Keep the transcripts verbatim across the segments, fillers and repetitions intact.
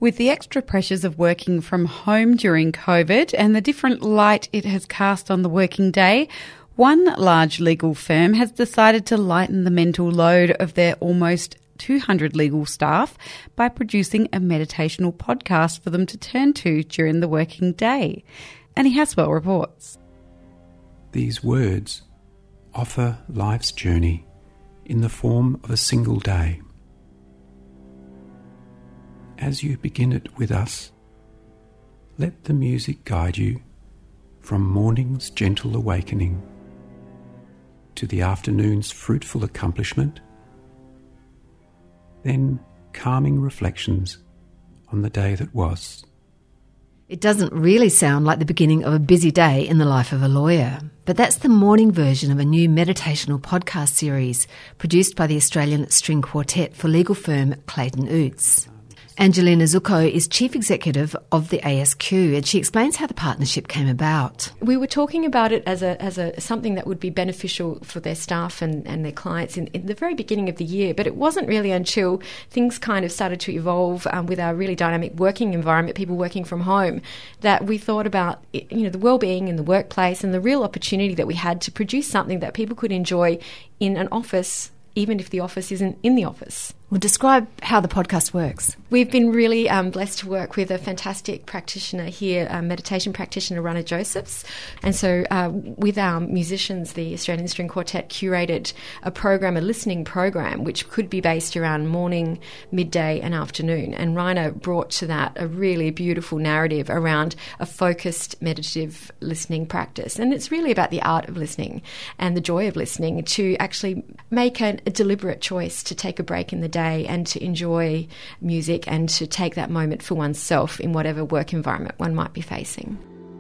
With the extra pressures of working from home during COVID and the different light it has cast on the working day, one large legal firm has decided to lighten the mental load of their almost two hundred legal staff by producing a meditational podcast for them to turn to during the working day. Annie Haswell reports. These words offer life's journey in the form of a single day. As you begin it with us, let the music guide you from morning's gentle awakening to the afternoon's fruitful accomplishment, then calming reflections on the day that was. It doesn't really sound like the beginning of a busy day in the life of a lawyer, but that's the morning version of a new meditational podcast series produced by the Australian String Quartet for legal firm Clayton Utz. Angelina Zucco is Chief Executive of the A S Q, and she explains how the partnership came about. We were talking about it as a as a something that would be beneficial for their staff and, and their clients in, in the very beginning of the year, but it wasn't really until things kind of started to evolve um, with our really dynamic working environment, people working from home, that we thought about you know the well-being in the workplace and the real opportunity that we had to produce something that people could enjoy in an office, even if the office isn't in the office. Well, describe how the podcast works. We've been really um, blessed to work with a fantastic practitioner here, a meditation practitioner, Rana Josephs. And so uh, with our musicians, the Australian String Quartet curated a program, a listening program, which could be based around morning, midday and afternoon. And Rana brought to that a really beautiful narrative around a focused meditative listening practice. And it's really about the art of listening and the joy of listening to actually make a, a deliberate choice to take a break in the day and to enjoy music and to take that moment for oneself in whatever work environment one might be facing.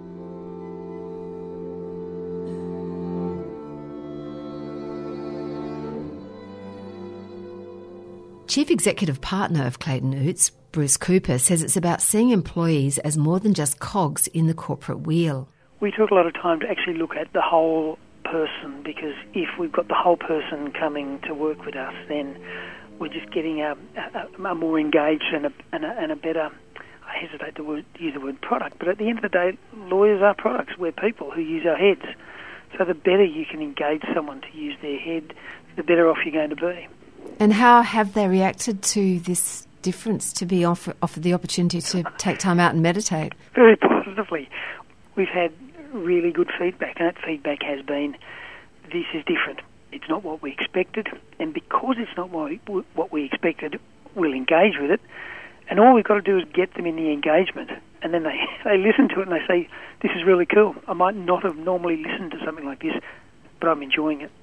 Chief Executive Partner of Clayton Utz, Bruce Cooper, says it's about seeing employees as more than just cogs in the corporate wheel. We took a lot of time to actually look at the whole person, because if we've got the whole person coming to work with us, then we're just getting a, a, a more engaged and a, and, a, and a better, I hesitate to, word, to use the word product, but at the end of the day, lawyers are products. We're people who use our heads. So the better you can engage someone to use their head, the better off you're going to be. And how have they reacted to this difference, to be offer, offered the opportunity to take time out and meditate? Very positively. We've had really good feedback, and that feedback has been, this is different. It's not what we expected, and because it's not what we, what we expected, we'll engage with it. And all we've got to do is get them in the engagement, and then they, they listen to it and they say, this is really cool. I might not have normally listened to something like this, but I'm enjoying it.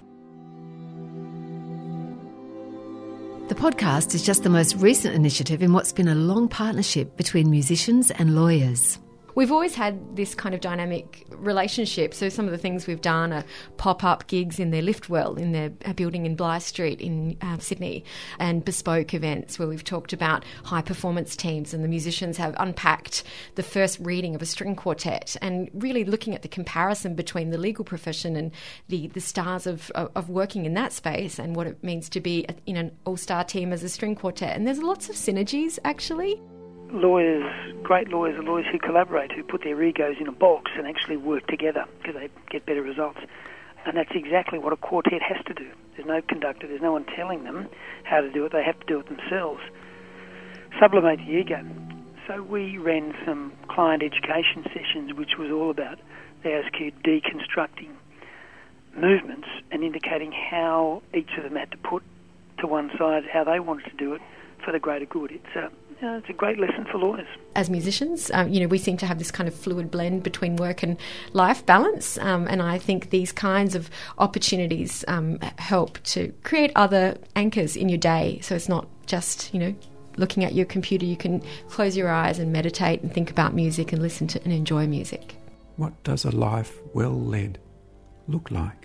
The podcast is just the most recent initiative in what's been a long partnership between musicians and lawyers. We've always had this kind of dynamic relationship. So some of the things we've done are pop-up gigs in their Liftwell, in their building in Blythe Street in uh, Sydney, and bespoke events where we've talked about high-performance teams, and the musicians have unpacked the first reading of a string quartet, and really looking at the comparison between the legal profession and the, the stars of, of, of working in that space and what it means to be in an all-star team as a string quartet. And there's lots of synergies, actually. Lawyers, great lawyers are lawyers who collaborate, who put their egos in a box and actually work together because they get better results. And that's exactly what a quartet has to do. There's no conductor, there's no one telling them how to do it, they have to do it themselves. Sublimate the ego. So we ran some client education sessions, which was all about the A S Q deconstructing movements and indicating how each of them had to put to one side how they wanted to do it for the greater good. It's a Uh, it's a great lesson for lawyers. As musicians, um, you know, we seem to have this kind of fluid blend between work and life balance, um, and I think these kinds of opportunities um, help to create other anchors in your day. So it's not just, you know, looking at your computer. You can close your eyes and meditate and think about music and listen to and enjoy music. What does a life well led look like?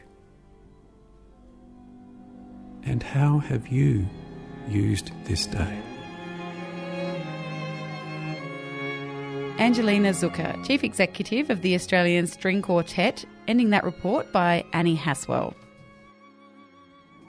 And how have you used this day? Angelina Zucco, Chief Executive of the Australian String Quartet, ending that report by Annie Haswell.